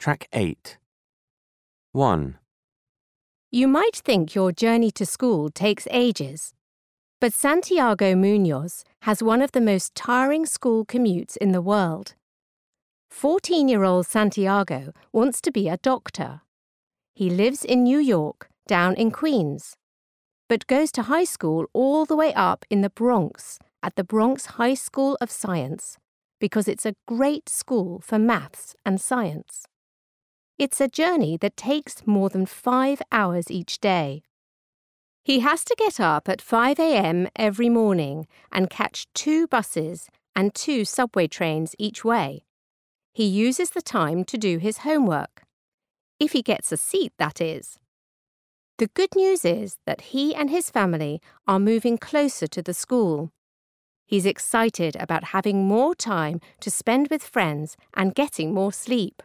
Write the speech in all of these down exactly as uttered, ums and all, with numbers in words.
Track eight. one. You might think your journey to school takes ages, but Santiago Munoz has one of the most tiring school commutes in the world. fourteen-year-old Santiago wants to be a doctor. He lives in New York, down in Queens, but goes to high school all the way up in the Bronx at the Bronx High School of Science because it's a great school for maths and science. It's a journey that takes more than five hours each day. He has to get up at five a.m. every morning and catch two buses and two subway trains each way. He uses the time to do his homework. If he gets a seat, that is. The good news is that he and his family are moving closer to the school. He's excited about having more time to spend with friends and getting more sleep.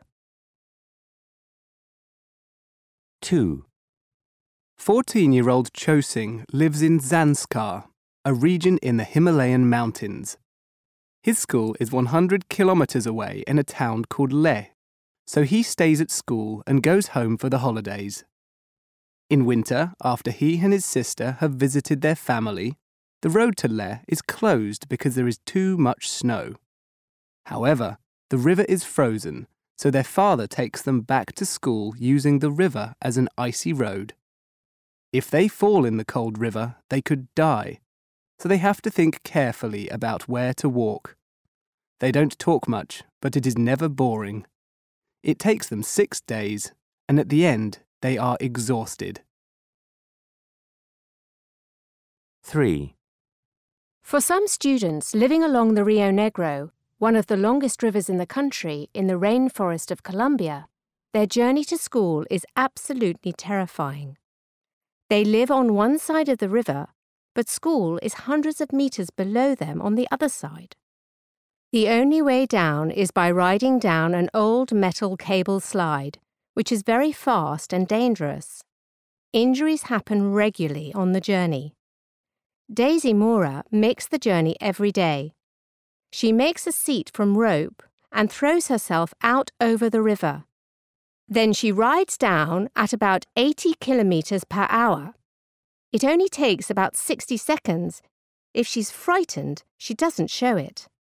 two. fourteen-year-old Chosing lives in Zanskar, a region in the Himalayan mountains. His school is one hundred kilometers away in a town called Leh, so he stays at school and goes home for the holidays. In winter, after he and his sister have visited their family, the road to Leh is closed because there is too much snow. However, the river is frozen, so their father takes them back to school using the river as an icy road. If they fall in the cold river, they could die, so they have to think carefully about where to walk. They don't talk much, but it is never boring. It takes them six days, and at the end, they are exhausted. three. For some students living along the Rio Negro, one of the longest rivers in the country in the rainforest of Colombia, their journey to school is absolutely terrifying. They live on one side of the river, but school is hundreds of meters below them on the other side. The only way down is by riding down an old metal cable slide, which is very fast and dangerous. Injuries happen regularly on the journey. Daisy Mora makes the journey every day. She makes a seat from rope and throws herself out over the river. Then she rides down at about eighty kilometers per hour. It only takes about sixty seconds. If she's frightened, she doesn't show it.